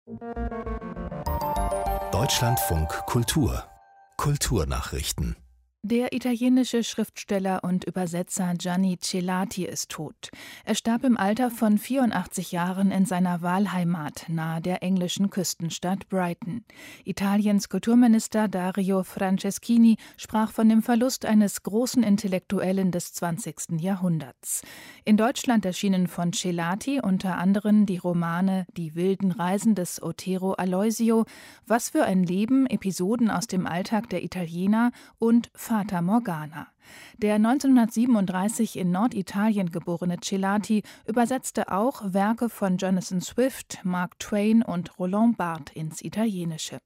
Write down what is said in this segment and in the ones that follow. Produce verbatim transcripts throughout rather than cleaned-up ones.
Deutschlandfunk Kultur Kulturnachrichten. Der italienische Schriftsteller und Übersetzer Gianni Celati ist tot. Er starb im Alter von vierundachtzig Jahren in seiner Wahlheimat nahe der englischen Küstenstadt Brighton. Italiens Kulturminister Dario Franceschini sprach von dem Verlust eines großen Intellektuellen des zwanzigsten Jahrhunderts. In Deutschland erschienen von Celati unter anderem die Romane Die wilden Reisen des Otero Aloisio, Was für ein Leben, Episoden aus dem Alltag der Italiener und Fata Morgana. Der neunzehnhundertsiebenunddreißig in Norditalien geborene Celati übersetzte auch Werke von Jonathan Swift, Mark Twain und Roland Barthes ins Italienische.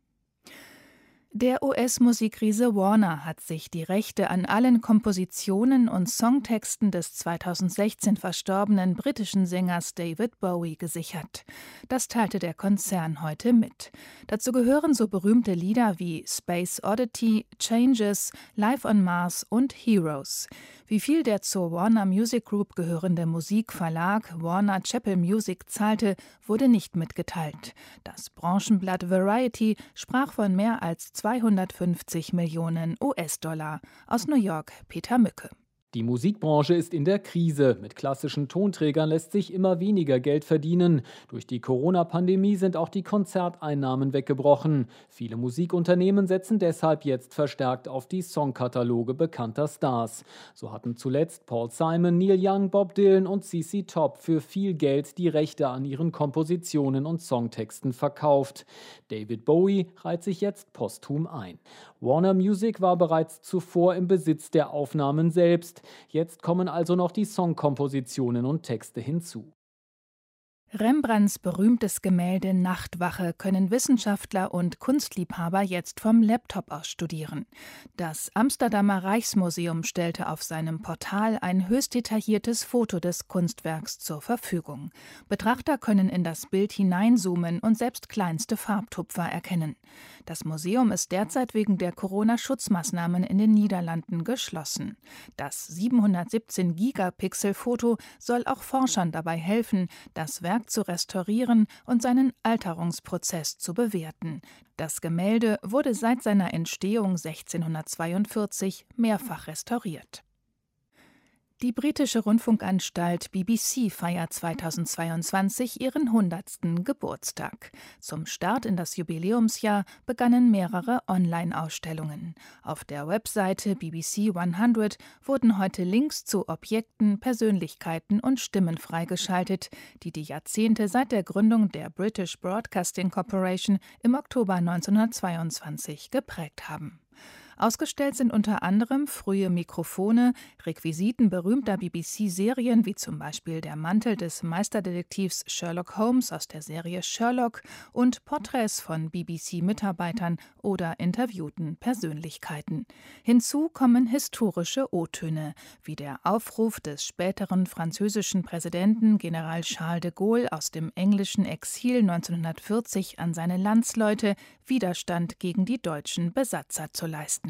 Der U S-Musikriese Warner hat sich die Rechte an allen Kompositionen und Songtexten des zweitausendsechzehn verstorbenen britischen Sängers David Bowie gesichert. Das teilte der Konzern heute mit. Dazu gehören so berühmte Lieder wie Space Oddity, Changes, Live on Mars und Heroes. Wie viel der zur Warner Music Group gehörende Musikverlag Warner Chappell Music zahlte, wurde nicht mitgeteilt. Das Branchenblatt Variety sprach von mehr als zweihundertfünfzig Millionen U S-Dollar. Aus New York, Peter Mücke. Die Musikbranche ist in der Krise. Mit klassischen Tonträgern lässt sich immer weniger Geld verdienen. Durch die Corona-Pandemie sind auch die Konzerteinnahmen weggebrochen. Viele Musikunternehmen setzen deshalb jetzt verstärkt auf die Songkataloge bekannter Stars. So hatten zuletzt Paul Simon, Neil Young, Bob Dylan und C C Top für viel Geld die Rechte an ihren Kompositionen und Songtexten verkauft. David Bowie reiht sich jetzt posthum ein. Warner Music war bereits zuvor im Besitz der Aufnahmen selbst. Jetzt kommen also noch die Songkompositionen und Texte hinzu. Rembrandts berühmtes Gemälde Nachtwache können Wissenschaftler und Kunstliebhaber jetzt vom Laptop aus studieren. Das Amsterdamer Rijksmuseum stellte auf seinem Portal ein höchst detailliertes Foto des Kunstwerks zur Verfügung. Betrachter können in das Bild hineinzoomen und selbst kleinste Farbtupfer erkennen. Das Museum ist derzeit wegen der Corona-Schutzmaßnahmen in den Niederlanden geschlossen. Das siebenhundertsiebzehn Gigapixel Foto soll auch Forschern dabei helfen, das Werk zu restaurieren und seinen Alterungsprozess zu bewerten. Das Gemälde wurde seit seiner Entstehung sechzehnhundertzweiundvierzig mehrfach restauriert. Die britische Rundfunkanstalt B B C feiert zweitausendzweiundzwanzig ihren hundertsten Geburtstag. Zum Start in das Jubiläumsjahr begannen mehrere Online-Ausstellungen. Auf der Webseite B B C hundert wurden heute Links zu Objekten, Persönlichkeiten und Stimmen freigeschaltet, die die Jahrzehnte seit der Gründung der British Broadcasting Corporation im Oktober neunzehnhundertzweiundzwanzig geprägt haben. Ausgestellt sind unter anderem frühe Mikrofone, Requisiten berühmter B B C-Serien wie zum Beispiel der Mantel des Meisterdetektivs Sherlock Holmes aus der Serie Sherlock und Porträts von B B C-Mitarbeitern oder interviewten Persönlichkeiten. Hinzu kommen historische O-Töne, wie der Aufruf des späteren französischen Präsidenten General Charles de Gaulle aus dem englischen Exil neunzehnhundertvierzig an seine Landsleute, Widerstand gegen die deutschen Besatzer zu leisten.